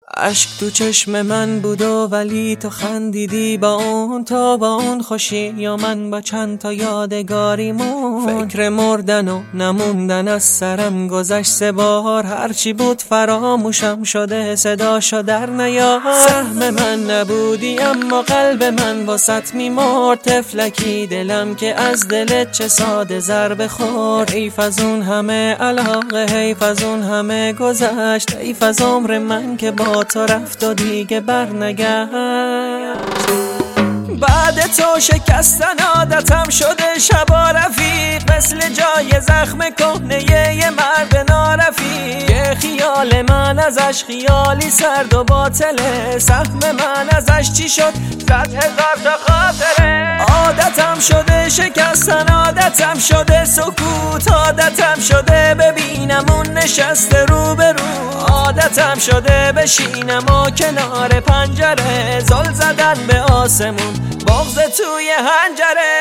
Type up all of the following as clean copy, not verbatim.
اشک تو چشم من بود و ولی تو خندیدی با اون، تا با اون خوشی یا من با چند تا یادگاریمون. فکر مردن و نموندن از سرم گذشت 3 بار، هرچی بود فراموشم شده صداشو در نیار. سهم من نبودی اما قلب من واسط میمرد، طفلکی دلم که از دلت چه ساده ضربه خورد. حیف از اون همه علاقه، حیف از اون همه گذشت، حیف از عمر من که با تو رفت و دیگه برنگشت. بعد تو شکستن عادتم شده شبا رفیق، مثل جای زخم کهنه یه مرد نارفیق. یه خیال من ازش خیالی سرد و باطله، سهم من ازش چی شد 100,000 تا خاطره. عادتم شده شکستن، عادتم شده سکوت، عادتم شده ببینم اون نشسته روبرو، عادتم شده بشینم و کنار پنجره، زل زدن به آسمون، بغض توی حنجره.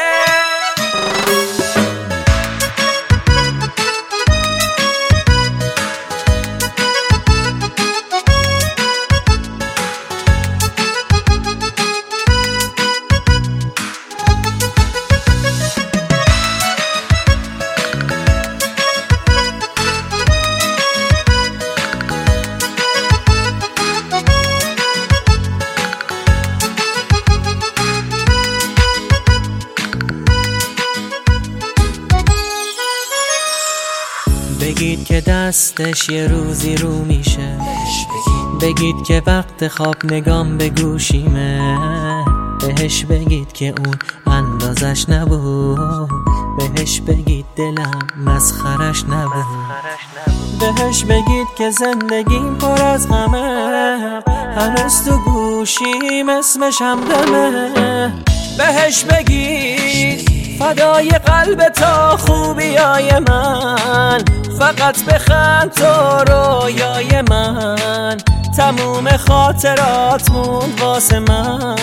بگید که دستش یه روزی رو میشه، بگید که وقت خواب نگام به گوشیمه، بهش بگید که اون اندازش نبود، بهش بگید دلم مسخرش نبود، بهش بگید که زندگیم پر از غمه، هنوز تو گوشیم اسمش همدمه. بهش بگید فدای قلب تا خوبیای من، فقط بخند تو رویای من، تموم خاطرات موند واسه من.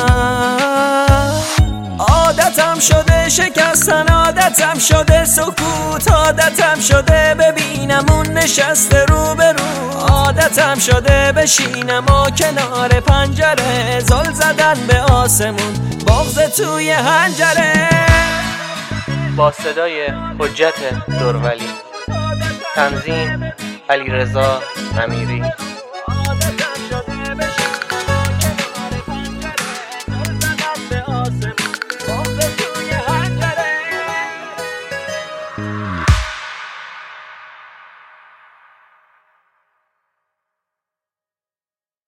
عادتم شده شکستن، عادتم شده سکوت، عادتم شده ببینم اون نشسته روبرو، عادتم شده بشینم و کنار پنجره، زل زدن به آسمون، بغض توی حنجره. با صدای حجت دورولی، تنظیم علیرضا امیری.